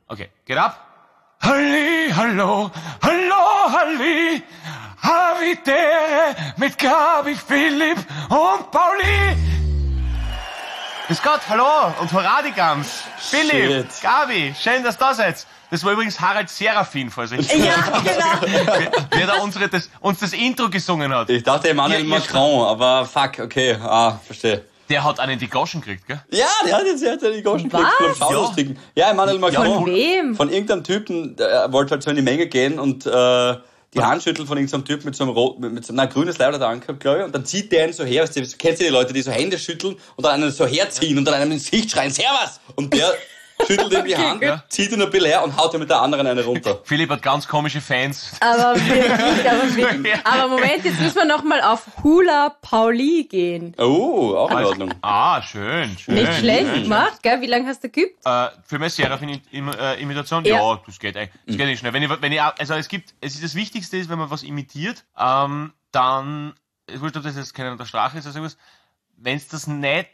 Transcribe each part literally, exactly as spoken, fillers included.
Okay, geht ab. Halli, hallo, hallo, halli, Habitäre mit Gabi, Philipp und Pauli. Grüß Gott, hallo und hurra die Gams. Philipp, Shit. Gabi, schön, dass du da seid. Das war übrigens Harald Serafin, falls ich... Ja, genau. Wer da unsere, das, uns das Intro gesungen hat. Ich dachte Emmanuel ja, Macron, aber fuck, okay, ah, verstehe. Der hat einen die Goschen gekriegt, gell? Ja, der hat jetzt einen die Goschen gekriegt. Was? Ja, ja Emmanuel Macron. Von wem? Von irgendeinem Typen, der wollte halt so in die Menge gehen und äh, die Hand schüttelt von irgendeinem Typ mit so einem rot, mit, mit so einem grünes Leib da angehabt, glaube ich, und dann zieht der ihn so her, weißt du, kennst du die Leute, die so Hände schütteln und dann einen so herziehen und dann einem ins Gesicht schreien, Servus! Und der schüttelt ihm die Hand, ja. Zieht ihn ein bisschen her und haut ihm mit der anderen eine runter. Philipp hat ganz komische Fans. Aber wirklich, aber wirklich. Aber Moment, jetzt müssen wir nochmal auf Hula Pauli gehen. Oh, auch in Ordnung. Ah, schön, schön. Nicht schlecht schön. gemacht, gell? Wie lange hast du geübt? Äh, für meine Serafin-Imitation? Ja. Ja, das geht eigentlich. Das geht nicht schnell. Wenn ich, wenn ich, also es gibt, es ist das Wichtigste ist, wenn man was imitiert, ähm, dann, ich weiß nicht, ob das jetzt keine der Strache ist oder sowas, wenn es das nicht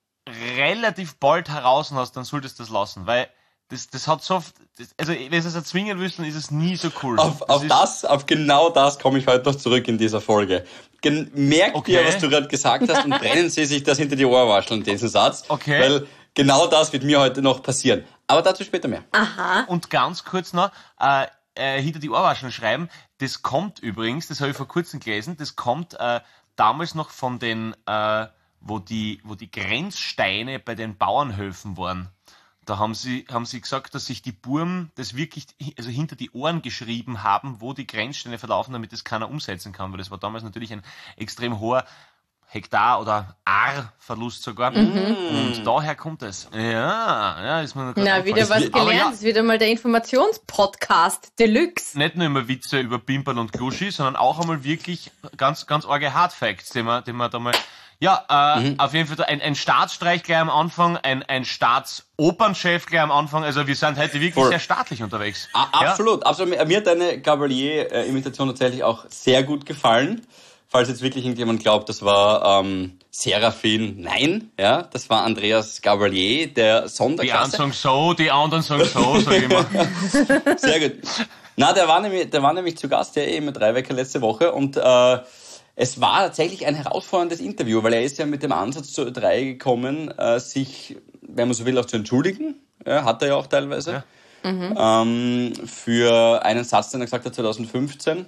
relativ bald heraus hast, dann solltest du das lassen, weil das, das hat so, das, also wenn du es erzwingen willst, dann ist es nie so cool. Auf, das, auf das, auf genau das komme ich heute noch zurück in dieser Folge. Gen- merkt okay. ihr, was du gerade gesagt hast und brennen Sie sich das hinter die Ohrwascheln, diesen Satz. Okay. Weil genau das wird mir heute noch passieren. Aber dazu später mehr. Aha. Und ganz kurz noch, äh, äh, hinter die Ohrwascheln schreiben, das kommt übrigens, das habe ich vor kurzem gelesen, das kommt äh, damals noch von den, äh, wo die, wo die Grenzsteine bei den Bauernhöfen waren. Da haben sie, haben sie gesagt, dass sich die Burm das wirklich, also hinter die Ohren geschrieben haben, wo die Grenzsteine verlaufen, damit das keiner umsetzen kann, weil das war damals natürlich ein extrem hoher Hektar- oder Ar-Verlust sogar. Mhm. Und daher kommt es. Ja, ja, ist mir noch Na, wieder was gelernt. Ja, das ist wieder mal der Informationspodcast Deluxe. Nicht nur immer Witze über Pimpern und Kluschi, sondern auch einmal wirklich ganz, ganz arge Hardfacts, die man, die man da mal... Ja, äh, mhm. auf jeden Fall ein, ein Staatsstreich gleich am Anfang, ein, ein Staatsopernchef gleich am Anfang. Also wir sind heute wirklich Voll. sehr staatlich unterwegs. A- absolut, ja? absolut. Mir hat deine Gabalier-Imitation tatsächlich auch sehr gut gefallen. Falls jetzt wirklich irgendjemand glaubt, das war ähm, Serafin, nein, ja, das war Andreas Gabalier, der Sonderklasse. Die einen sagen so, die anderen sagen so, sag ich mal. Sehr gut. Na, der war nämlich, der war nämlich zu Gast, ja, eben mit Dreiwecker letzte Woche und äh, es war tatsächlich ein herausforderndes Interview, weil er ist ja mit dem Ansatz zu Ö drei gekommen, äh, sich, wenn man so will, auch zu entschuldigen. Ja, hat er ja auch teilweise. Ja. Mhm. Ähm, für einen Satz, den er gesagt hat zwanzig fünfzehn.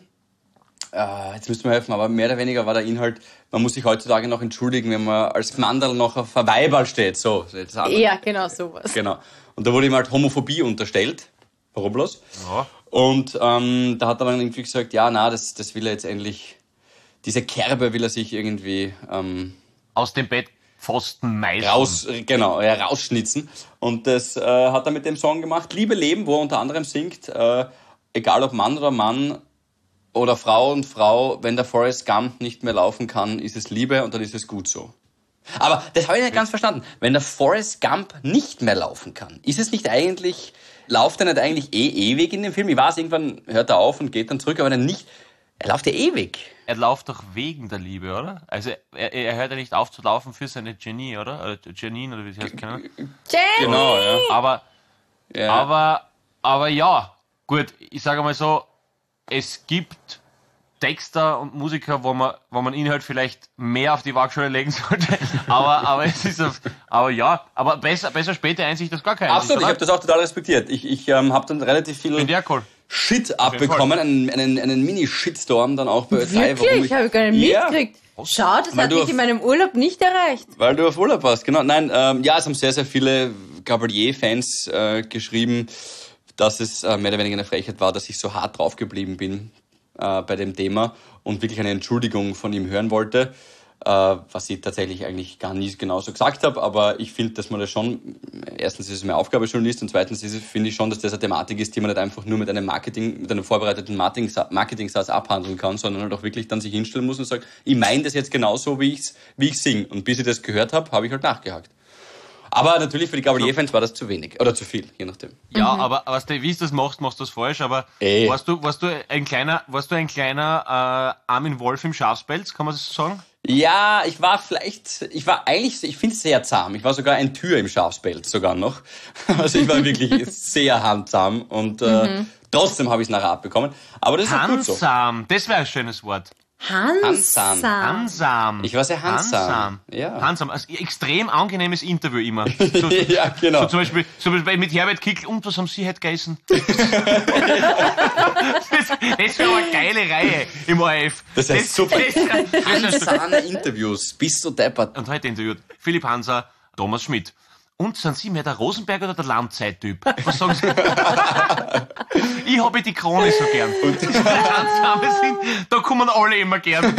Äh, jetzt müsst ihr mir helfen, aber mehr oder weniger war der Inhalt, man muss sich heutzutage noch entschuldigen, wenn man als Mandal noch auf ein Weiberl steht. So, jetzt ja, genau, sowas. Genau. Und da wurde ihm halt Homophobie unterstellt. Warum bloß? Ja. Und ähm, da hat er dann irgendwie gesagt, ja, na, das, das will er jetzt endlich... Diese Kerbe will er sich irgendwie ähm, aus dem Bettpfosten meißeln. Raus, genau, ja, rausschnitzen. Und das äh, hat er mit dem Song gemacht, Liebe Leben, wo er unter anderem singt, äh, egal ob Mann oder Mann oder Frau und Frau, wenn der Forrest Gump nicht mehr laufen kann, ist es Liebe und dann ist es gut so. Aber das habe ich nicht ganz verstanden. Wenn der Forrest Gump nicht mehr laufen kann, ist es nicht eigentlich, läuft er nicht eigentlich eh ewig in dem Film? Ich weiß, irgendwann hört er auf und geht dann zurück, aber dann nicht... Er läuft ja ewig. Er läuft doch wegen der Liebe, oder? Also er, er hört ja nicht auf zu laufen für seine Jenny, oder? Oder Janine, oder wie sie heißt, keine Ahnung. Jenny! Genau, ja. Aber, ja. aber, aber ja, gut, ich sage mal so, es gibt Texter und Musiker, wo man, wo man ihn halt vielleicht mehr auf die Waagschale legen sollte. aber, aber es ist, auf, aber ja, aber besser, besser späte Einsicht als gar keine Einsicht. Absolut, ich habe das auch total respektiert. Ich, ich ähm, habe dann relativ viel Bin der cool. Shit abbekommen, einen, einen, einen Mini-Shitstorm dann auch bei Ö drei. Wirklich? Ich habe gar nicht ja. mitgekriegt. Schau, das weil hat mich auf, in meinem Urlaub nicht erreicht. Weil du auf Urlaub warst, genau. Nein, ähm, ja, es haben sehr, sehr viele Gabalier-Fans äh, geschrieben, dass es äh, mehr oder weniger eine Frechheit war, dass ich so hart draufgeblieben bin äh, bei dem Thema und wirklich eine Entschuldigung von ihm hören wollte. Uh, was ich tatsächlich eigentlich gar nie genauso gesagt habe, aber ich finde, dass man das schon, erstens ist es meine Aufgabe als Journalist und zweitens ist es, finde ich schon, dass das eine Thematik ist, die man nicht einfach nur mit einem Marketing, mit einem vorbereiteten Marketing-Satz abhandeln kann, sondern halt auch wirklich dann sich hinstellen muss und sagen, ich meine das jetzt genauso, wie ich's, wie ich sing. Und bis ich das gehört habe, habe ich halt nachgehakt. Aber natürlich für die Gabalier-Fans war das zu wenig. Oder zu viel, je nachdem. Ja, mhm. aber, aber wie du das machst, machst du das falsch. Aber Ey. warst du, warst du ein kleiner, warst du ein kleiner äh, Armin Wolf im Schafspelz, kann man das so sagen? Ja, ich war vielleicht, ich war eigentlich, ich finde es sehr zahm. Ich war sogar ein Tür im Schafspelz sogar noch. Also ich war wirklich sehr handzahm und äh, mhm. trotzdem habe ich es nachher abbekommen. Aber das ist auch gut so. Handsam, das wäre ein schönes Wort. Handsam. Handsam. Ich war sehr handsam. Handsam. Ja. Handsam. Also extrem angenehmes Interview immer. So, ja, genau. So zum Beispiel, zum Beispiel mit Herbert Kickl. Und was haben Sie heute gegessen? das das wäre eine geile Reihe im O R F. Das heißt das, super. Das, Handsame Interviews. Bist du deppert. Und heute interviewt Philipp Hanser, Thomas Schmidt. Und sind Sie mehr der Rosenberg oder der Landzeit-Typ? Was sagen Sie? Ich habe die Krone so gern. Und die Handsame sind, da kommen alle immer gern.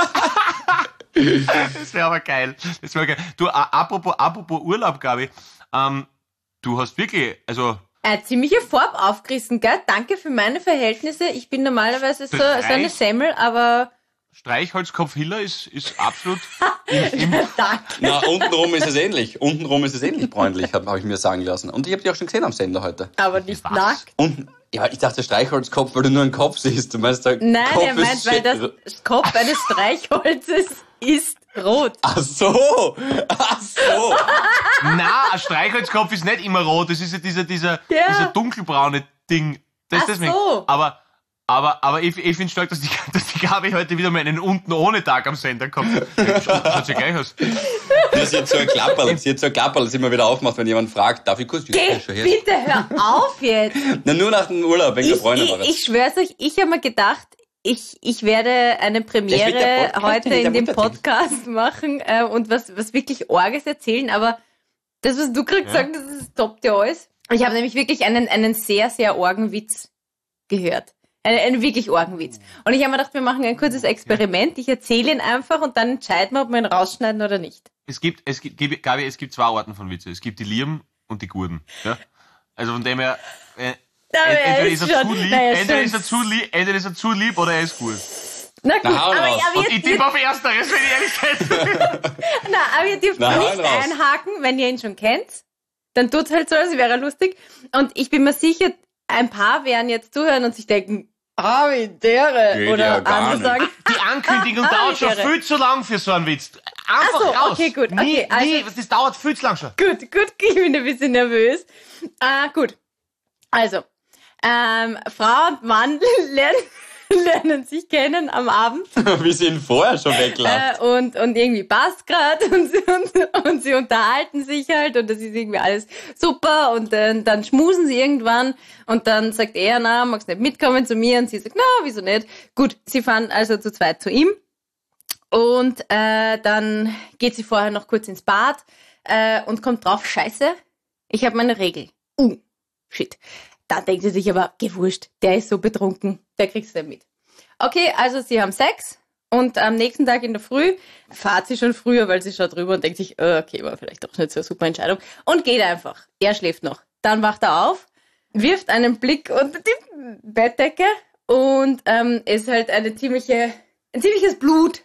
Das wäre aber geil. Das wäre geil. Du, apropos, apropos Urlaub, Gabi, ähm, du hast wirklich, also... Eine ziemliche Farbe aufgerissen, gell? Danke für meine Verhältnisse. Ich bin normalerweise so, so eine Semmel, aber... Streichholzkopf Hiller ist, ist absolut im, im Danke. Na, untenrum ist es ähnlich. Untenrum ist es ähnlich bräunlich, habe hab ich mir sagen lassen. Und ich habe die auch schon gesehen am Sender heute. Aber nicht Was? nackt. Und, ja, ich dachte Streichholzkopf, weil du nur einen Kopf siehst. Du meinst, der Nein, Kopf er meint, ist weil das Kopf eines Streichholzes ist rot. Ach so, ach so. Na, ein Streichholzkopf ist nicht immer rot. Das ist ja dieser, dieser, Ja. dieser dunkelbraune Ding. Das Ach deswegen. so. Aber, aber, aber ich, ich finde stark, dass die, dass die Gabi heute wieder mal einen unten ohne Tag am Sender kommt. Schaut, schaut sie gleich aus. Das ist jetzt so ein Klapperl. Sie hat so ein Klapperl, das immer wieder aufmacht, wenn jemand fragt, darf ich kurz? Geh, Ja, schon her. bitte hör auf jetzt. Na, nur nach dem Urlaub, wegen der Ich, Freundin war ich, das. ich schwör's euch, ich habe mir gedacht, ich, ich werde eine Vielleicht wird Premiere der Podcast heute nicht in dem der Podcast machen äh, und was, was wirklich Orges erzählen, aber das, was du gerade Ja. gesagt hast, das toppt ja alles. Ich habe nämlich wirklich einen, einen sehr, sehr Orgenwitz gehört. Einen, einen wirklich Orgenwitz. Und ich habe mir gedacht, wir machen ein kurzes Experiment. Ich erzähle ihn einfach und dann entscheiden wir, ob wir ihn rausschneiden oder nicht. Es gibt, es gibt, Gabi, Gabi, es gibt zwei Arten von Witze. Es gibt die Lieben und die Guten. Ja? Also von dem her, äh, Aber er entweder ist ist er schon- zu lieb, na, er ist entweder schon- ist er zu lieb, entweder ist er zu lieb oder er ist gut. Na gut, Na, hau aber, raus. aber Und jetzt, ich tippe auf Ersteres, wenn ich ehrlich bin. na, aber ihr dürft Na, hau nicht ihn raus. einhaken, wenn ihr ihn schon kennt. Dann tut's halt so, als wäre er lustig. Und ich bin mir sicher, ein paar werden jetzt zuhören und sich denken, ah, wie dere. Geht Oder ja gar andere nicht. sagen, Die Ankündigung Ah, dauert schon irre. viel zu lang für so einen Witz. Einfach Ach so, raus. okay, gut, Nie, okay, also- nie, das dauert viel zu lang schon. gut, gut, ich bin ein bisschen nervös. Ah, gut. Also, ähm, Frau und Mann lernen, lernen sich kennen am Abend. Wie sie ihn vorher schon weglacht. Äh, und, und irgendwie passt grad und, sie- und, und sie unterhalten sich halt und das ist irgendwie alles super und äh, dann schmusen sie irgendwann und dann sagt er, na, magst nicht mitkommen zu mir? Und sie sagt, na, wieso nicht? Gut, sie fahren also zu zweit zu ihm und äh, dann geht sie vorher noch kurz ins Bad äh, und kommt drauf, scheiße, ich habe meine Regel. Uh, shit. Da denkt sie sich aber, gewurscht, der ist so betrunken, der kriegst du nicht mit. Okay, also sie haben Sex und am nächsten Tag in der Früh fahrt sie schon früher, weil sie schaut drüber und denkt sich, äh, okay, war vielleicht doch nicht so eine super Entscheidung und geht einfach. Er schläft noch. Dann wacht er auf, wirft einen Blick unter die Bettdecke und ähm, ist halt eine ziemliche, ein ziemliches Blut,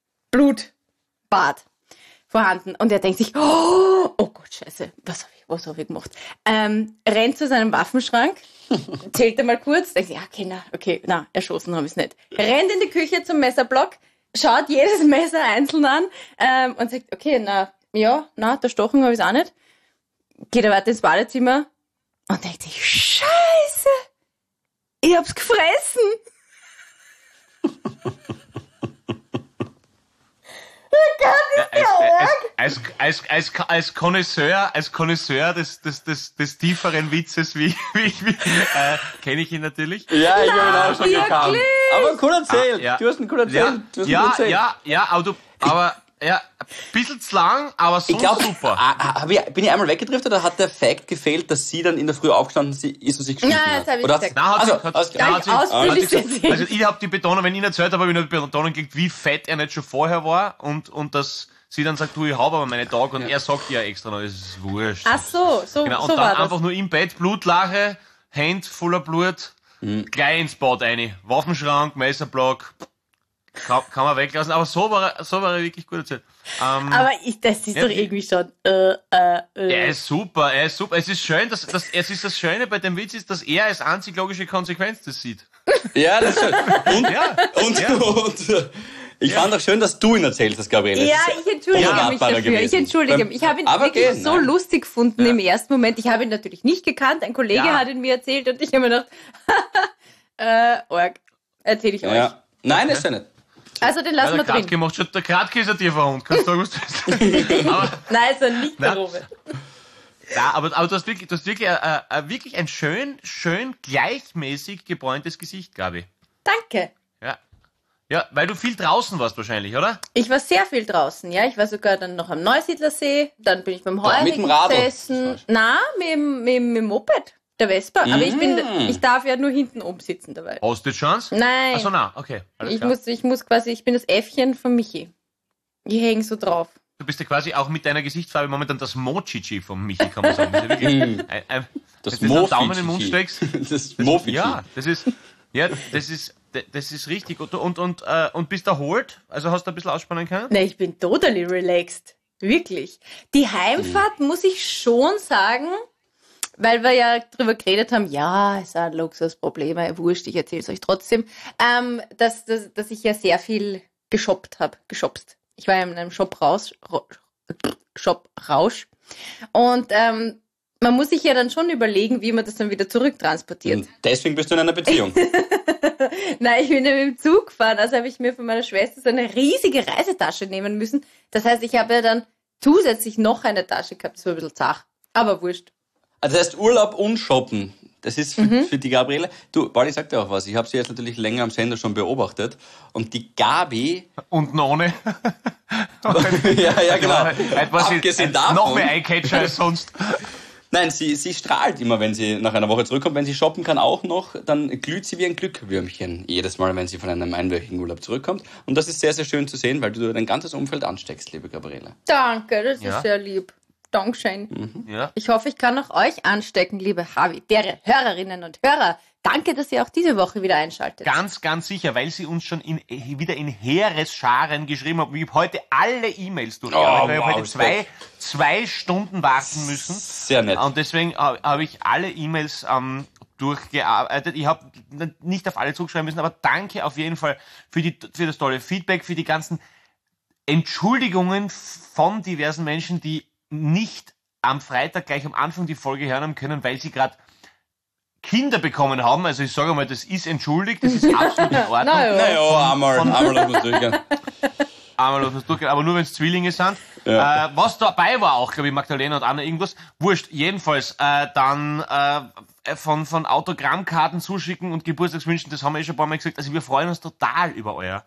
Blutbad vorhanden. Und er denkt sich, oh, oh Gott, scheiße, was habe ich, was hab ich gemacht? Ähm, rennt zu seinem Waffenschrank, zählt er mal kurz, denkt sich, ja, okay, na, okay, na, erschossen habe ich es nicht. Rennt in die Küche zum Messerblock, schaut jedes Messer einzeln an ähm, und sagt, okay, na, ja, na, der Stochen habe ich es auch nicht. Geht er weiter ins Badezimmer und denkt sich, scheiße, ich hab's gefressen. Als, als, als, als Connoisseur, als Connoisseur des, des, des, des tieferen Witzes, wie, wie, wie äh, kenne ich ihn natürlich. Ja, ich habe ihn auch schon wirklich? gekannt. Aber cool erzählt. Ah, ja. Du hast ihn cool erzählt. Ja, Du hast ihn ja, gut erzählt. ja, ja, aber du, aber, ja, ein bisschen zu lang, aber so Ich glaube, super. bin ich einmal weggedriftet oder hat der Fact gefehlt, dass sie dann in der Früh aufgestanden ist und sich geschnitten Nein, hat? das hab ich Oder gesagt. Nein, hat Also, sie, hat, aus- nein, hat sie, Gleich ausführlich hat sie gesagt, erzählt. also ich habe die Betonung, wenn ich nicht erzählt habe, habe ich nicht die Betonung gekriegt, wie fett er nicht schon vorher war und, und dass sie dann sagt, du, ich habe aber meine Tage und er sagt ja extra noch, das ist wurscht. Ach so, so, Genau, und so dann war das. einfach nur im Bett, Blutlache, Hand voller Blut, gleich ins Bad rein. Waffenschrank, Messerblock, kann, kann man weglassen, aber so war er, so war er wirklich gut erzählt. Ähm, Aber ich, das ist ja, doch irgendwie schon. Äh, äh, äh. er ist super, er ist super. Es ist schön, dass, dass es ist das Schöne bei dem Witz ist, dass er als einzig logische Konsequenz das sieht. Ja, das ist schön. Und, Ja, und, ja. und äh, ich Ja. fand auch schön, dass du ihn erzählt hast, Gabriele. Ja, Das ist ich entschuldige mich unerwartbarer dafür. gewesen. Ich entschuldige Beim- mich. Ich habe ihn Aber wirklich gehen, so nein. lustig gefunden Ja. im ersten Moment. Ich habe ihn natürlich nicht gekannt. Ein Kollege Ja. hat ihn mir erzählt und ich habe mir gedacht, äh, Org, erzähle ich euch. Ja. Nein, das ist ja nicht. Also den Ja, lassen der wir drin. Kratke macht schon, der Kratke ist ein tiefer Hund. Kannst du sagen, was du willst? aber, Nein, ist er nicht der Na. Robert. ja, aber, aber du hast wirklich, du hast wirklich, äh, äh, wirklich ein schön, schön gleichmäßig gebräuntes Gesicht, Gabi. Danke. Ja. Ja, weil du viel draußen warst wahrscheinlich, oder? Ich war sehr viel draußen, ja. Ich war sogar dann noch am Neusiedlersee, dann bin ich beim Da, mit Heurigen dem Radl. gesessen. Na, mit, dem- mit, dem- mit dem Moped, der Vespa. Aber ich bin, Mm. ich darf ja nur hinten oben sitzen dabei. Hast du die Chance? Nein. Achso, na, okay. Alles Ich klar. muss, ich muss quasi, ich bin das Äffchen von Michi. Ich hänge so drauf. Du bist ja quasi auch mit deiner Gesichtsfarbe momentan das Mochichi vom Michi, kann man sagen. Das ist ja wirklich ein, ein, Das wenn du einen Daumen in den Mund Mofichi. steckst. Das Mofichi. Ja, das ist, ja, das ist, das ist richtig. Und, und, und, äh, und bist erholt? Also hast du ein bisschen ausspannen können? Ne, ich bin totally relaxed. Wirklich. Die Heimfahrt muss ich schon sagen, weil wir ja drüber geredet haben, ja, es sind Luxusprobleme, wurscht, ich erzähle es euch trotzdem, ähm, dass, dass, dass ich ja sehr viel geshoppt habe, geshopst. Ich war ja in einem Shop raus, Shop Rausch. Und ähm, man muss sich ja dann schon überlegen, wie man das dann wieder zurücktransportiert. Und deswegen bist du in einer Beziehung. Nein, ich bin ja mit dem Zug gefahren, also habe ich mir von meiner Schwester so eine riesige Reisetasche nehmen müssen. Das heißt, ich habe ja dann zusätzlich noch eine Tasche gehabt, das war ein bisschen zach. Aber wurscht. Also das heißt Urlaub und Shoppen. Das ist für, Mhm. für die Gabriele. Du, Pauli sagt ja auch was. Ich habe sie jetzt natürlich länger am Sender schon beobachtet. Und die Gabi... Unten ohne. ja, ja, genau. Heute war sie Abgesehen noch davon... mehr Eyecatcher als sonst. Nein, sie, sie strahlt immer, wenn sie nach einer Woche zurückkommt. Wenn sie shoppen kann auch noch, dann glüht sie wie ein Glückwürmchen. Jedes Mal, wenn sie von einem einwöchigen Urlaub zurückkommt. Und das ist sehr, sehr schön zu sehen, weil du dein ganzes Umfeld ansteckst, liebe Gabriele. Danke, das Ja. ist sehr lieb. Dankeschön. Ja. Ich hoffe, ich kann auch euch anstecken, liebe Habitäre, Hörerinnen und Hörer. Danke, dass ihr auch diese Woche wieder einschaltet. Ganz, ganz sicher, weil sie uns schon in, wieder in Heeresscharen geschrieben haben. Ich habe heute alle E-Mails durchgearbeitet, Oh, weil ich wow, habe heute zwei, zwei Stunden warten müssen. Sehr nett. Und deswegen habe hab ich alle E-Mails ähm, durchgearbeitet. Ich habe nicht auf alle zugeschrieben müssen, aber danke auf jeden Fall für, die, für das tolle Feedback, für die ganzen Entschuldigungen von diversen Menschen, die nicht am Freitag gleich am Anfang die Folge hören haben können, weil sie gerade Kinder bekommen haben. Also ich sage mal, das ist entschuldigt, das ist absolut in Ordnung. Na ja. Naja, einmal, einmal lassen wir durchgehen. Einmal auf das durchgehen, aber nur wenn es Zwillinge sind. Ja. Äh, was dabei war auch, glaube ich, Magdalena und Anna irgendwas. Wurscht, jedenfalls äh, dann äh, von, von Autogrammkarten zuschicken und Geburtstagswünschen, das haben wir eh schon ein paar Mal gesagt. Also wir freuen uns total über euer,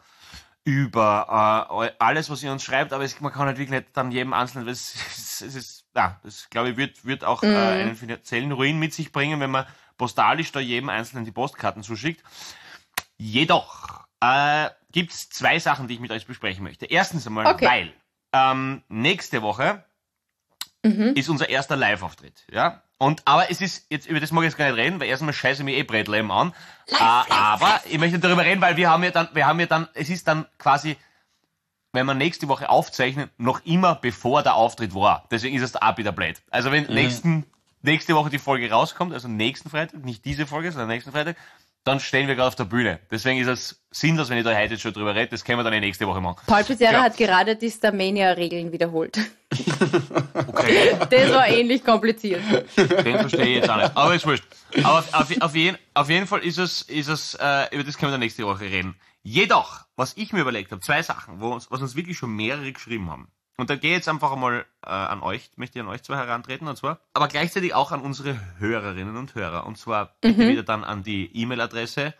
über äh, eu- alles, was ihr uns schreibt, aber es, man kann halt wirklich nicht dann jedem Einzelnen, es, es, es ist, ja, das glaube ich wird, wird auch äh, einen finanziellen Ruin mit sich bringen, wenn man postalisch da jedem Einzelnen die Postkarten zuschickt. Jedoch äh, gibt es zwei Sachen, die ich mit euch besprechen möchte. Erstens einmal, Okay. weil ähm, nächste Woche ist unser erster Live-Auftritt. Ja? Und, aber es ist, jetzt über das mag ich jetzt gar nicht reden, weil erstmal scheiße mir eh Brettleben an. Äh, aber ich möchte darüber reden, weil wir haben ja dann, wir haben ja dann, es ist dann quasi, wenn wir nächste Woche aufzeichnen, noch immer bevor der Auftritt war. Deswegen ist es da auch wieder blöd. Also wenn nächsten, nächste Woche die Folge rauskommt, also nächsten Freitag, nicht diese Folge, sondern nächsten Freitag, dann stehen wir gerade auf der Bühne. Deswegen ist es sinnlos, wenn ich da heute jetzt schon drüber rede. Das können wir dann eh nächste Woche machen. Paul Pizzerra Ja. hat gerade die Starmania-Regeln wiederholt. Okay. Das war ähnlich kompliziert. Den verstehe ich jetzt auch nicht. Aber ist wurscht. Aber auf, auf, auf, jeden, auf jeden Fall ist es, ist es äh, über das können wir dann nächste Woche reden. Jedoch, was ich mir überlegt habe, zwei Sachen, wo uns, was uns wirklich schon mehrere geschrieben haben. Und da gehe ich jetzt einfach einmal äh, an euch, möchte ich an euch zwei herantreten, und zwar, aber gleichzeitig auch an unsere Hörerinnen und Hörer. Und zwar bitte wieder dann an die E-Mail-Adresse.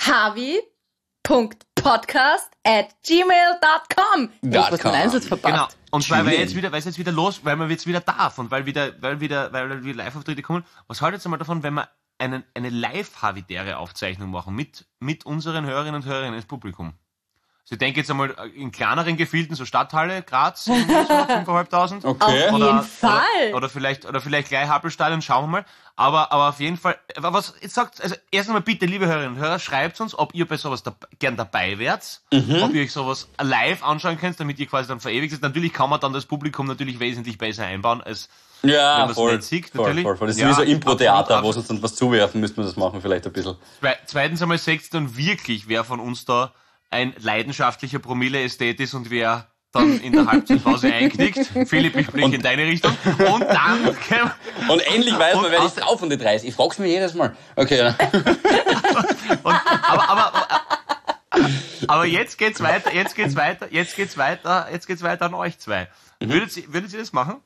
Havi.podcast at gmail dot com. Ich Dot hab was com. von Einsatz verpasst. Genau. Und weil wir Schön. jetzt wieder, weil es jetzt wieder los, weil man jetzt wieder darf und weil wieder, weil wieder, weil wieder Live-Auftritte kommen. Was haltet ihr mal davon, wenn wir einen, eine live-havitäre Aufzeichnung machen mit, mit unseren Hörerinnen und Hörern ins Publikum? ich denke jetzt einmal in kleineren Gefilden, so Stadthalle, Graz, so fünftausendfünfhundert. Okay. Auf Oder, jeden Fall. Oder, oder vielleicht, oder vielleicht gleich Happelstadion, schauen wir mal. Aber, aber auf jeden Fall, was, jetzt sagt, also, erst einmal bitte, liebe Hörerinnen und Hörer, schreibt uns, ob ihr bei sowas da, gern dabei wärt, mhm. ob ihr euch sowas live anschauen könnt, damit ihr quasi dann verewigt seid. Natürlich kann man dann das Publikum natürlich wesentlich besser einbauen, als, ja, wenn man voll, es nicht sieht, voll, natürlich. voll, voll. Das ist ja, wie so Impro-Theater, wo absolut, sie uns dann was zuwerfen, müssten wir das machen, vielleicht ein bisschen. Zweitens einmal seht dann wirklich, wer von uns da ein leidenschaftlicher Promille-Ästhet ist und wer dann in der Halbzeitpause einknickt. Philipp, ich blicke in deine Richtung. Und dann... Und endlich weiß man, wer ist drauf von den drei. Ich frag's mir jedes Mal. Okay, ja. und, aber, aber, aber jetzt geht's weiter, jetzt geht's weiter, jetzt geht's weiter, jetzt geht's weiter an euch zwei. Mhm. Würdet ihr, würdet ihr das machen?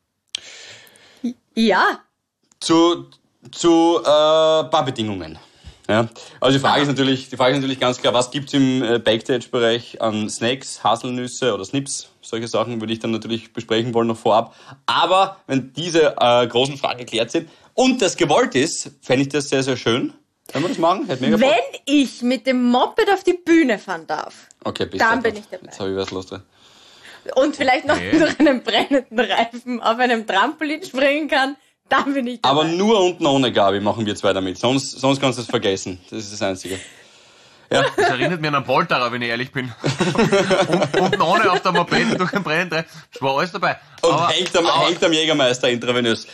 Ja. Zu, zu, äh, paar Bedingungen. Ja, also die Frage ist natürlich, die Frage ist natürlich ganz klar, was gibt's im äh, Backstage-Bereich an Snacks, Haselnüsse oder Snips? Solche Sachen würde ich dann natürlich besprechen wollen noch vorab. Aber wenn diese äh, großen Fragen geklärt sind und das gewollt ist, fände ich das sehr, sehr schön. Wenn wir das machen, hätte mega Wenn Bock. ich mit dem Moped auf die Bühne fahren darf, okay, bist dann du bin ich dabei. Jetzt habe ich was los drin. Und vielleicht noch Okay. durch einen brennenden Reifen auf einem Trampolin springen kann, dann bin ich dabei. Aber nur unten ohne Gabi machen wir zwei damit. Sonst, sonst kannst du es vergessen. Das ist das Einzige. Ja. Das erinnert mich an einen Polterer, wenn ich ehrlich bin. und, und ohne auf der Moped durch einen brennenden. Das war alles dabei. Und aber, hängt, am, aber, hängt am Jägermeister intravenös.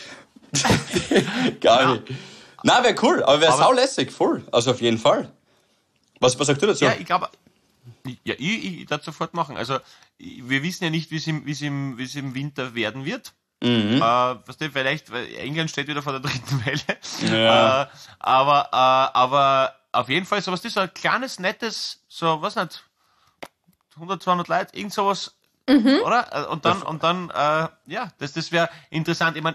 Gabi. Na, wäre cool, aber wäre saulässig, voll. Also auf jeden Fall. Was, was sagst du dazu? Ja, ich glaube, ja, ich, ich das sofort machen. Also, ich, wir wissen ja nicht, wie es im, wie es im, wie es im Winter werden wird. Mhm. Äh, was du, vielleicht, weil England steht wieder vor der dritten Welle. Ja. Äh, aber, äh, aber auf jeden Fall sowas, das ist so ein kleines, nettes, so, was nicht, hundert, zweihundert Leute, irgend sowas, mhm. oder? Und dann, und dann, äh, ja, das, das wäre interessant. Ich meine,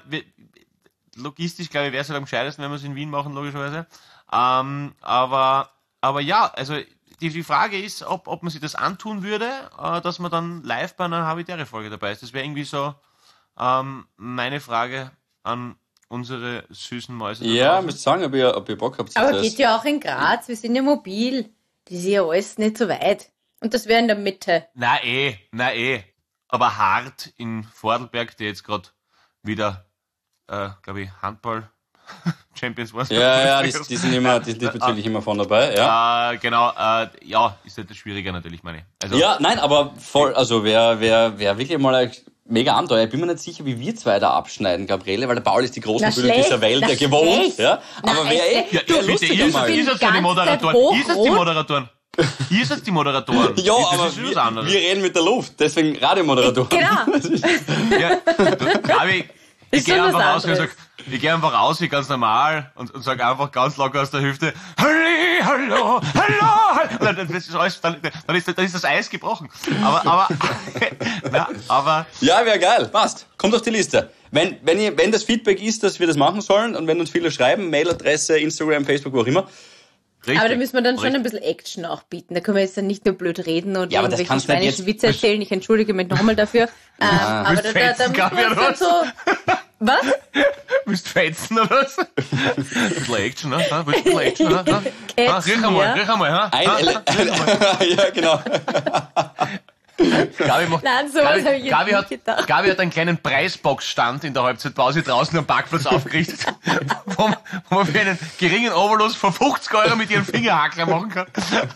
logistisch, glaube ich, wäre es halt am gescheitesten, wenn wir es in Wien machen, logischerweise. Ähm, aber, aber ja, also, die, die Frage ist, ob, ob man sich das antun würde, äh, dass man dann live bei einer Habitäre-Folge dabei ist. Das wäre irgendwie so, ähm, meine Frage an unsere süßen Mäuse. Ja, müsst sagen, ob ihr, ob ihr Bock habt. Aber das geht ja auch in Graz, wir sind ja mobil. Das ist ja alles nicht so weit. Und das wäre in der Mitte. Na eh, na eh. Aber hart in Vordelberg, der jetzt gerade wieder, äh, glaube ich, Handball Champions war. Ja, ja, die, die sind immer, die sind diesbezüglich immer von dabei, ja. Äh, genau, äh, ja, ist halt das schwieriger natürlich, meine ich. Also, ja, nein, aber voll, also wer, wer, wer wirklich mal ein mega Abenteuer. Ich bin mir nicht sicher, wie wir zwei da abschneiden, Gabriele, weil der Paul ist die großen Bühne dieser Welt, der gewohnt, ja. Aber na, wer eh, ja, wer bitte, lustiger ihr mal. seid ihr seid die Moderatoren. Ihr seid die Moderatoren. Ihr seid die Moderatoren. Ja, das aber ist was wir, anderes. wir reden mit der Luft, deswegen Radiomoderatoren. Genau. Ja, Gabi, ich Ist gehe schon was einfach raus und anderes. sag, ich gehe einfach raus, wie ganz normal, und, und sag einfach ganz locker aus der Hüfte, Halli, hallo, hallo, hallo. Und dann, das ist alles, dann, dann, ist, dann ist das Eis gebrochen. Aber, aber, na, aber, Ja, wäre geil. Passt. Kommt auf die Liste. Wenn, wenn, ihr, wenn das Feedback ist, dass wir das machen sollen und wenn uns viele schreiben, Mailadresse, Instagram, Facebook, wo auch immer. richtig. Aber da müssen wir dann schon richtig. ein bisschen Action auch bieten. Da können wir jetzt dann nicht nur blöd reden und Ja, aber das irgendwelche kannst du nicht schweinischen jetzt- Witze erzählen. Ich entschuldige mich nochmal dafür. Ähm, aber da, da, da fetzen, müssen Gabi, wir uns oder dann so... Was? Willst du fetzen oder was? Ein bisschen Action, ne? Ha? Willst du ein bisschen Action, ne? Ha? Ha? Riech einmal, ja. riech einmal, ha? Ein Ha? Ele- ja, genau. Gabi, macht, Nein, sowas Gabi, habe ich jetzt Gabi, nicht hat, gedacht. Gabi hat einen kleinen Preisboxstand in der Halbzeitpause draußen am Parkplatz aufgerichtet, wo, man- wo man für einen geringen Obolus von fünfzig Euro mit ihren Fingerhackler machen kann.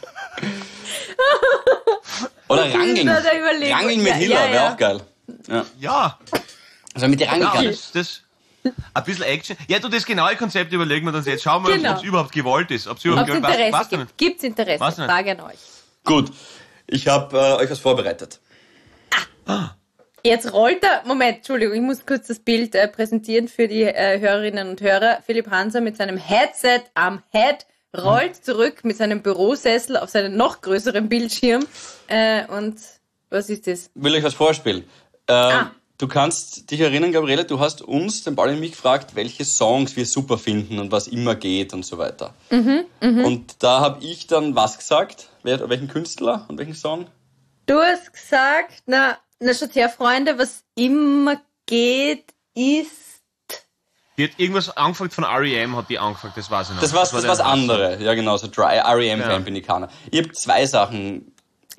Oder Ranging. Da der Überlegung. Ranging mit Ja, Hiller, ja, wäre ja. auch geil. Ja. Ja, Also mit der ja Ranging. das, das, ein bisschen Action. Ja, du, das genaue Konzept überlegen wir uns jetzt. Schauen wir, Genau. ob es überhaupt gewollt ist. Ob es Ob überhaupt es gewollt ist. Interesse Weißt du gibt. nicht? Gibt's Interesse? Weiß nicht. Frage an euch. Gut. Ich habe äh, euch was vorbereitet. Jetzt rollt er, Moment, Entschuldigung, ich muss kurz das Bild äh, präsentieren für die äh, Hörerinnen und Hörer. Philipp Hanser mit seinem Headset am Head rollt zurück mit seinem Bürosessel auf seinen noch größeren Bildschirm. Äh, und was ist das? Will euch was vorspielen. Ähm, Ah. Du kannst dich erinnern, Gabriele, du hast uns, den Paul und mich, gefragt, welche Songs wir super finden und was immer geht und so weiter. Mhm, Und da habe ich dann was gesagt? Wer, welchen Künstler und welchen Song? Du hast gesagt, na, na schaut her, Freunde, was immer geht, ist... Die hat irgendwas angefangen von R E M, hat die angefangen, das weiß ich noch. Das war das der was Hass. andere. Ja, genau, so Dry R E M-Fan Ja. bin ich keiner. Ich habe zwei Sachen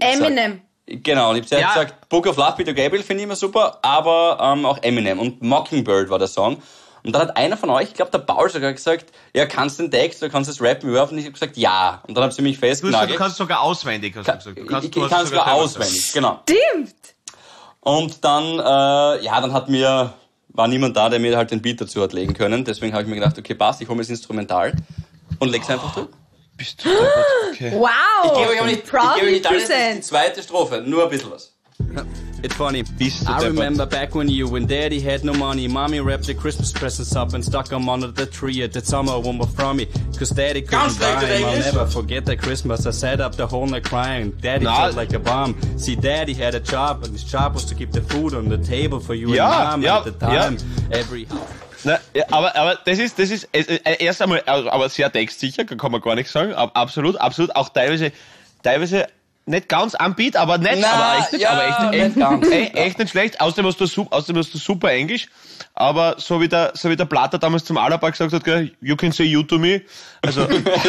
Eminem. Genau, und ich habe zuerst Ja. gesagt, Book of Love, Peter Gabriel finde ich immer super, aber ähm, auch Eminem. Und Mockingbird war der Song. Und dann hat einer von euch, ich glaube der Paul sogar gesagt, ja, kannst du den Text oder kannst du das rappen überhaupt? Und ich habe gesagt, ja. Und dann haben sie mich Du, hast, gesagt, festgenagelt. du kannst sogar auswendig, hast du gesagt. Du kannst, ich du ich hast kann sogar selber auswendig, genau. Stimmt. Und dann, äh, ja, dann hat mir, war niemand da, der mir halt den Beat dazu hat legen können. Deswegen habe ich mir gedacht, okay, passt, ich hole mir das Instrumental und leg's einfach durch. Bist du deppert? Okay. Wow. Ich gebe euch aber nicht, ich gebe euch Proudly nicht alles, das ist die present. zweite Strophe, nur ein bisschen was. It's funny. Bist du I deppert? remember back when you and daddy had no money. Mommy wrapped the Christmas presents up and stuck them under the tree at the summer one more from me. Cause daddy couldn't Ganz schlecht buy in 'em. I'll Englisch. never forget that Christmas. I sat up the whole night crying. Daddy Na. felt like a bomb. See, daddy had a job and his job was to keep the food on the table for you Ja, and mom ja, at the time. Every Na, ja, aber, aber das ist, das ist, äh, äh, erst einmal, also, aber sehr textsicher, kann man gar nichts sagen, aber absolut, absolut, auch teilweise, teilweise, nicht ganz am Beat, aber nett, Na, aber echt nicht, ja, aber echt, echt, nicht ganz. echt, echt nicht schlecht, außerdem hast du, su- außerdem hast du super Englisch, aber so wie der, so wie der Platter damals zum Alaba gesagt hat, gell, you can say you to me, also,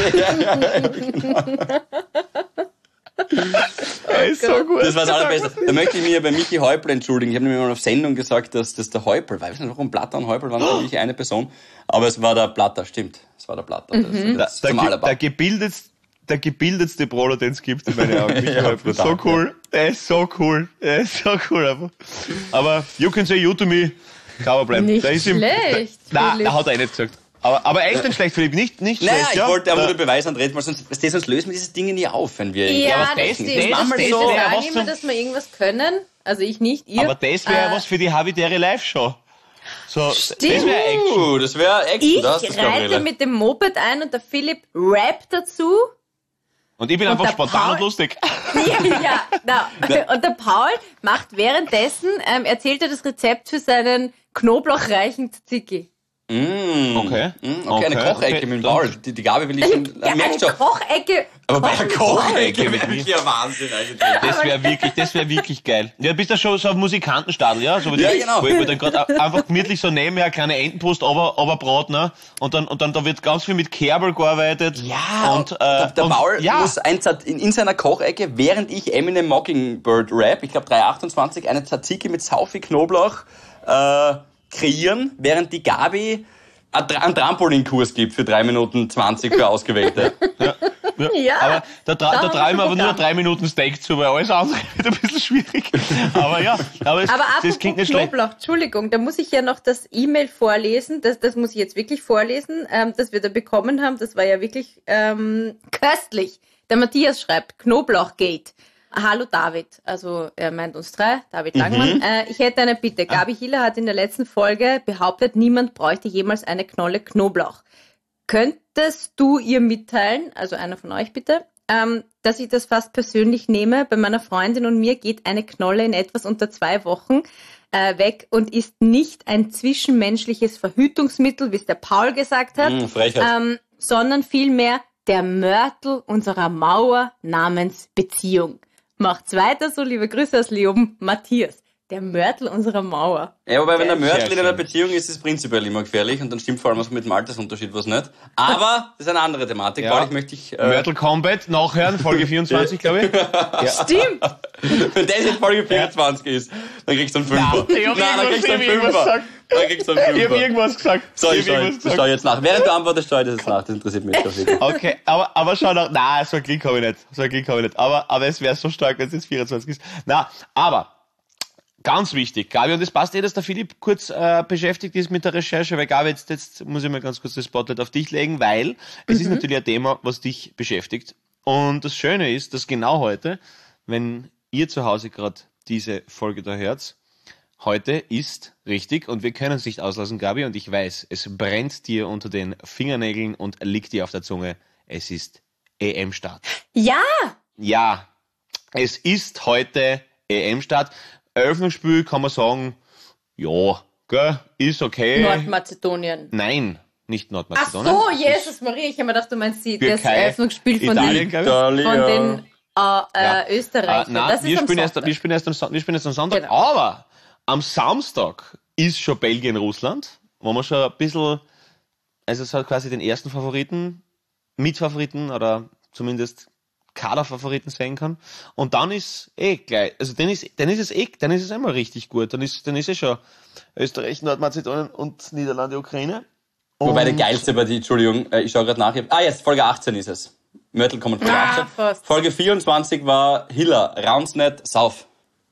er ist so gut. Das war das Allerbeste. Da möchte ich mich ja bei Michi Häupl entschuldigen. Ich habe nämlich mal auf Sendung gesagt, dass das der Häupl war. Ich weiß nicht, warum Platter und Häupl waren eigentlich eine Person. Aber es war der Platter, stimmt. Es war der Platter. Das, Der, das der, zum ge- Alaba. der gebildetste, der gebildetste Brawler, den es gibt in meinen Augen. Michi Ja, Häupl. brutal, So cool. Der ist so cool. Der ist so cool einfach. Aber you can say you to me, kann man bleiben. Nicht Der ist ihm- schlecht, Nein, Philipp. der hat er eh nicht gesagt. Aber, aber echt nicht schlecht, Philipp. Nicht, nicht Naja, schlecht, ich ja. wollte einfach Äh, nur Beweis antreten, weil sonst, weißt du, sonst lösen wir diese Dinge nie auf, wenn wir... Ja, aber das das- stimmt. das- Das, das das wäre sagen was immer, zum- dass wir irgendwas können. Also ich nicht, ihr. Aber das wäre Äh, was für die Habitäre Live-Show. So, Stimmt. das wäre Action. Uh, das wäre Action, Ich da hast du's, reite Gabriele. mit dem Moped ein und der Philipp rappt dazu. Und ich bin Und einfach der spontan Paul- und lustig. Ja, ja, na. Und der Paul macht währenddessen, ähm, erzählt er das Rezept für seinen knoblauchreichen Tzatziki. Mm, Okay. Mm, okay, eine Okay, Kochecke okay. mit dem Paul. Die, die Gabe will ich schon... Ja, eine merkst du, Kochecke. aber bei einer Kochecke mit wäre mir. wirklich ein Wahnsinn eigentlich. Das wäre wirklich, das wäre wirklich geil. Ja, bist du schon so auf Musikantenstadel, ja? So wie Ja, die, genau. Wo ich wo ich dann gerade einfach gemütlich so nebenher eine kleine Entenbrust aber, aber braten, ne? Und dann, und dann, da wird ganz viel mit Kerbel gearbeitet. Ja, und, äh, der, der und, Paul ja. muss ein Zat- in, in seiner Kochecke, während ich Eminem Mockingbird rap, ich glaube drei achtundzwanzig, eine Tzatziki mit sau viel Knoblauch äh, kreieren, während die Gabi einen Tra- einen Trampolinkurs gibt für drei Minuten zwanzig für Ausgewählte. Ja. Aber da, tra Da da haben wir trauen wir aber nur Programm. drei Minuten Steak zu, weil alles andere wird ein bisschen schwierig. Aber ja, aber, es, Aber das apropos klingt nicht schlecht. Knoblauch, Entschuldigung, da muss ich ja noch das E-Mail vorlesen, das, das muss ich jetzt wirklich vorlesen, ähm, das wir da bekommen haben, das war ja wirklich ähm, köstlich. Der Matthias schreibt, Knoblauchgate. Hallo David, also er meint uns drei, David Langmann. Äh, ich hätte eine Bitte. Gabi Hiller hat in der letzten Folge behauptet, niemand bräuchte jemals eine Knolle Knoblauch. Könntest du ihr mitteilen, also einer von euch bitte, ähm, dass ich das fast persönlich nehme? Bei meiner Freundin und mir geht eine Knolle in etwas unter zwei Wochen äh, weg und ist nicht ein zwischenmenschliches Verhütungsmittel, wie es der Paul gesagt hat, Mm, Frechheit. ähm, sondern vielmehr der Mörtel unserer Mauer namens Beziehung. Macht's weiter so, liebe Grüße aus Leoben, Matthias. Der Mörtel unserer Mauer. Ja, wobei, wenn der Sehr Mörtel in einer schön. Beziehung ist, ist es prinzipiell immer gefährlich und dann stimmt vor allem was mit dem Altersunterschied was nicht. Aber das ist eine andere Thematik. Ja. Paul, ich möchte dich... Äh, Mörtel Combat, nachhören, Folge vierundzwanzig, glaube ich. Stimmt. wenn das in Folge vierundzwanzig ist, dann kriegst du einen Fünfer. Nein, ich hab Nein, dann irgendwas- kriegst du einen ich hab irgendwas Fünfer. gesagt. Dann kriegst du einen Ich habe Fünfer. irgendwas gesagt. So, ich hab schaue irgendwas ich schau jetzt nach. Während du antwortest, schaue ich das jetzt nach. Das interessiert mich jetzt wirklich. Okay, aber, aber schau nach, nein, so ein Klick habe ich nicht. So ein Klick habe ich nicht. Aber, aber es wäre so stark, wenn es jetzt vierundzwanzig ist. Na, aber, ganz wichtig, Gabi, und es passt eh, dass der Philipp kurz äh, beschäftigt ist mit der Recherche, weil Gabi, jetzt, jetzt muss ich mal ganz kurz das Spotlight auf dich legen, weil es ist natürlich ein Thema, was dich beschäftigt. Und das Schöne ist, dass genau heute, wenn ihr zu Hause gerade diese Folge da hört, heute ist richtig und wir können es nicht auslassen, Gabi, und ich weiß, es brennt dir unter den Fingernägeln und liegt dir auf der Zunge. Es ist E M-Start. Ja, Ja, es ist heute E M-Start. Eröffnungsspiel kann man sagen, ja, gell, ist okay. Nordmazedonien. Nein, nicht Ach Nordmazedonien. so, Jesus Maria, ich habe mir gedacht, du meinst die, das Türkei, Eröffnungsspiel von Italien, den, glaube ich. von den äh, Ja. äh, Österreich. Äh, nein, das wir ist am spielen, erst, Sonntag. wir, spielen erst am, Son- wir spielen erst am Sonntag, Genau. aber am Samstag ist schon Belgien-Russland, wo wir schon ein bisschen, also es hat quasi den ersten Favoriten, Mitfavoriten oder zumindest Kaderfavoriten sehen kann. Und dann ist eh gleich, also dann ist, dann ist es eh, dann ist es einmal richtig gut. Dann ist, dann ist es schon Österreich, Nordmazedonien und Niederlande, Ukraine. Und Wobei der geilste bei die, Entschuldigung, äh, ich schaue gerade nach. Ah, jetzt Folge achtzehn ist es. Mörtel kommt Folge Ah, achtzehn. fast. Folge vierundzwanzig war Hiller, Raunsnet, South.